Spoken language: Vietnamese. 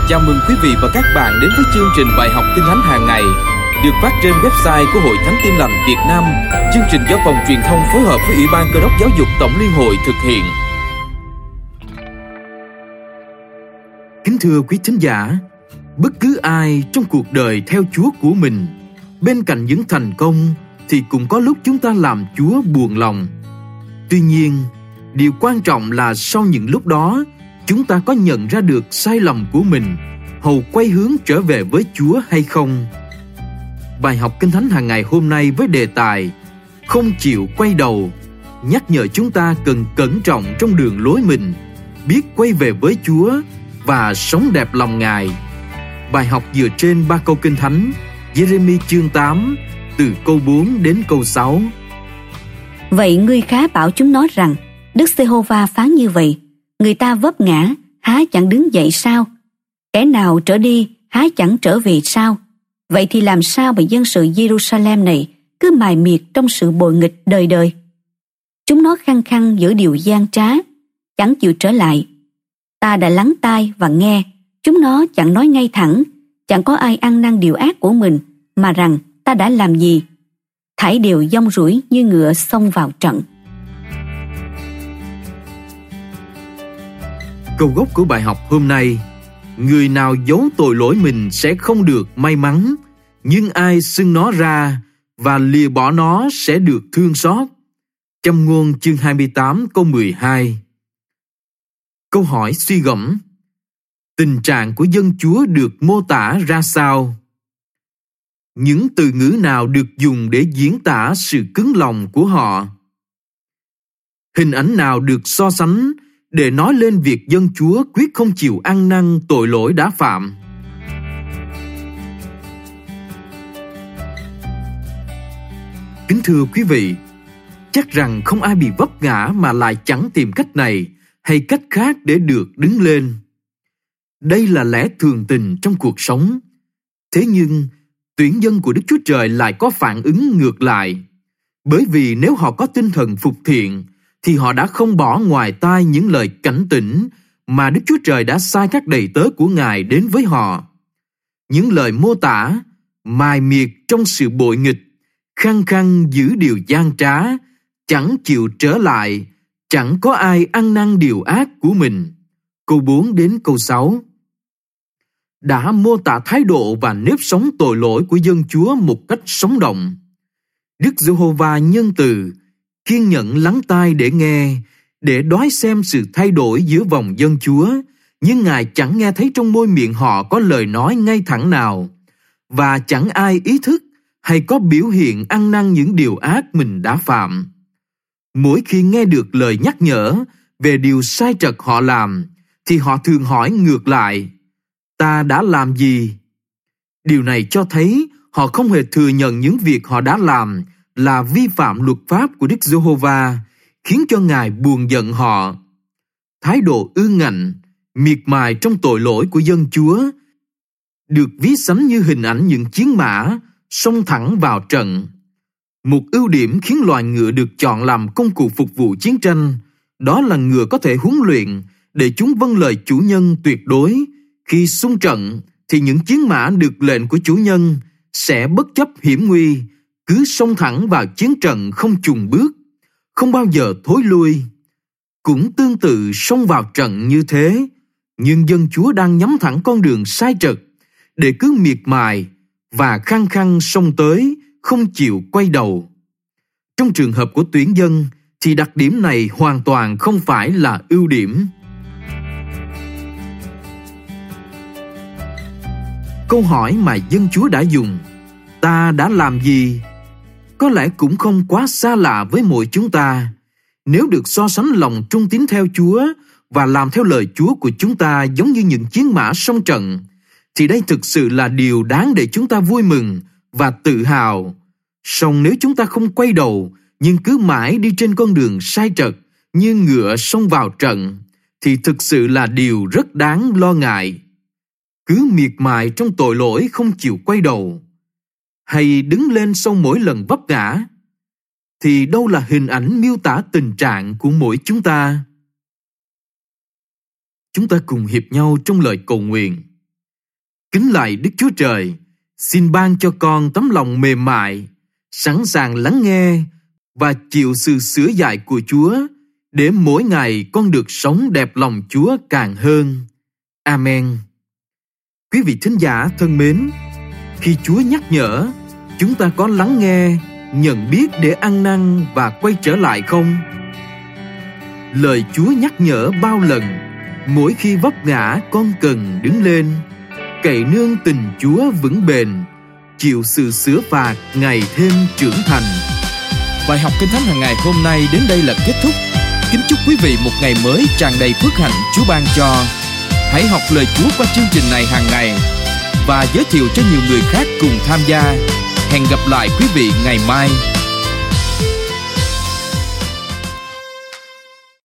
Chào mừng quý vị và các bạn đến với chương trình bài học Kinh Thánh hàng ngày được phát trên website của Hội Thánh Tin Lành Việt Nam. Chương trình do phòng truyền thông phối hợp với Ủy ban Cơ đốc Giáo dục Tổng Liên hội thực hiện. Kính thưa quý thính giả, bất cứ ai trong cuộc đời theo Chúa của mình, bên cạnh những thành công thì cũng có lúc chúng ta làm Chúa buồn lòng. Tuy nhiên, điều quan trọng là sau những lúc đó, chúng ta có nhận ra được sai lầm của mình, hầu quay hướng trở về với Chúa hay không. Bài học Kinh Thánh hàng ngày hôm nay với đề tài Không chịu quay đầu nhắc nhở chúng ta cần cẩn trọng trong đường lối mình, biết quay về với Chúa và sống đẹp lòng Ngài. Bài học dựa trên 3 câu Kinh Thánh, Giê-rê-mi chương 8 từ câu 4 đến câu 6. Vậy ngươi khá bảo chúng nó rằng Đức Giê-hô-va phán như vậy: người ta vấp ngã, há chẳng đứng dậy sao? Kẻ nào trở đi, há chẳng trở về sao? Vậy thì làm sao mà dân sự Giê-ru-sa-lem này cứ mài miệt trong sự bội nghịch đời đời? Chúng nó khăng khăng giữ điều gian trá, chẳng chịu trở lại. Ta đã lắng tai và nghe, chúng nó chẳng nói ngay thẳng, chẳng có ai ăn năn điều ác của mình, mà rằng ta đã làm gì. Thảy đều dong ruổi như ngựa xông vào trận. Câu gốc của bài học hôm nay: người nào giấu tội lỗi mình sẽ không được may mắn, nhưng ai xưng nó ra và lìa bỏ nó sẽ được thương xót. Châm ngôn chương 28 câu 12. Câu hỏi suy gẫm: tình trạng của dân Chúa được mô tả ra sao? Những từ ngữ nào được dùng để diễn tả sự cứng lòng của họ? Hình ảnh nào được so sánh để nói lên việc dân Chúa quyết không chịu ăn năn tội lỗi đã phạm? Kính thưa quý vị, chắc rằng không ai bị vấp ngã mà lại chẳng tìm cách này hay cách khác để được đứng lên. Đây là lẽ thường tình trong cuộc sống. Thế nhưng, tuyển dân của Đức Chúa Trời lại có phản ứng ngược lại. Bởi vì nếu họ có tinh thần phục thiện, thì họ đã không bỏ ngoài tai những lời cảnh tỉnh mà Đức Chúa Trời đã sai các đầy tớ của Ngài đến với họ. Những lời mô tả mài miệt trong sự bội nghịch, khăng khăng giữ điều gian trá, chẳng chịu trở lại, chẳng có ai ăn năn điều ác của mình. Câu 4 đến câu 6 đã mô tả thái độ và nếp sống tội lỗi của dân Chúa một cách sống động. Đức Giê-hô-va nhân từ, kiên nhẫn lắng tai để nghe, để đoái xem sự thay đổi giữa vòng dân Chúa, nhưng Ngài chẳng nghe thấy trong môi miệng họ có lời nói ngay thẳng nào, và chẳng ai ý thức hay có biểu hiện ăn năn những điều ác mình đã phạm. Mỗi khi nghe được lời nhắc nhở về điều sai trật họ làm, thì họ thường hỏi ngược lại: ta đã làm gì? Điều này cho thấy họ không hề thừa nhận những việc họ đã làm là vi phạm luật pháp của Đức Giê-hô-va, khiến cho Ngài buồn giận họ. Thái độ ương ngạnh, miệt mài trong tội lỗi của dân Chúa được ví sánh như hình ảnh những chiến mã xông thẳng vào trận. Một ưu điểm khiến loài ngựa được chọn làm công cụ phục vụ chiến tranh, đó là ngựa có thể huấn luyện để chúng vâng lời chủ nhân tuyệt đối. Khi xung trận thì những chiến mã được lệnh của chủ nhân sẽ bất chấp hiểm nguy, cứ xông thẳng vào chiến trận không chùn bước, không bao giờ thối lui. Cũng tương tự xông vào trận như thế, nhưng dân Chúa đang nhắm thẳng con đường sai trật, để cứ miệt mài và khăng khăng xông tới, không chịu quay đầu. Trong trường hợp của tuyển dân thì đặc điểm này hoàn toàn không phải là ưu điểm. Câu hỏi mà dân Chúa đã dùng, ta đã làm gì, có lẽ cũng không quá xa lạ với mỗi chúng ta. Nếu được so sánh lòng trung tín theo Chúa và làm theo lời Chúa của chúng ta giống như những chiến mã xông trận, thì đây thực sự là điều đáng để chúng ta vui mừng và tự hào. Song nếu chúng ta không quay đầu, nhưng cứ mãi đi trên con đường sai trật như ngựa xông vào trận, thì thực sự là điều rất đáng lo ngại. Cứ miệt mài trong tội lỗi không chịu quay đầu, hay đứng lên sau mỗi lần vấp ngã, thì đâu là hình ảnh miêu tả tình trạng của mỗi chúng ta. Chúng ta cùng hiệp nhau trong lời cầu nguyện. Kính lạy Đức Chúa Trời, xin ban cho con tấm lòng mềm mại, sẵn sàng lắng nghe và chịu sự sửa dạy của Chúa, để mỗi ngày con được sống đẹp lòng Chúa càng hơn. Amen. Quý vị thính giả thân mến, khi Chúa nhắc nhở, chúng ta có lắng nghe, nhận biết để ăn năn và quay trở lại không? Lời Chúa nhắc nhở bao lần, mỗi khi vấp ngã con cần đứng lên, cậy nương tình Chúa vững bền, chịu sự sửa phạt ngày thêm trưởng thành. Bài học Kinh Thánh hàng ngày hôm nay đến đây là kết thúc. Kính chúc quý vị một ngày mới tràn đầy phước hạnh Chúa ban cho. Hãy học lời Chúa qua chương trình này hàng ngày và giới thiệu cho nhiều người khác cùng tham gia. Hẹn gặp lại quý vị ngày mai.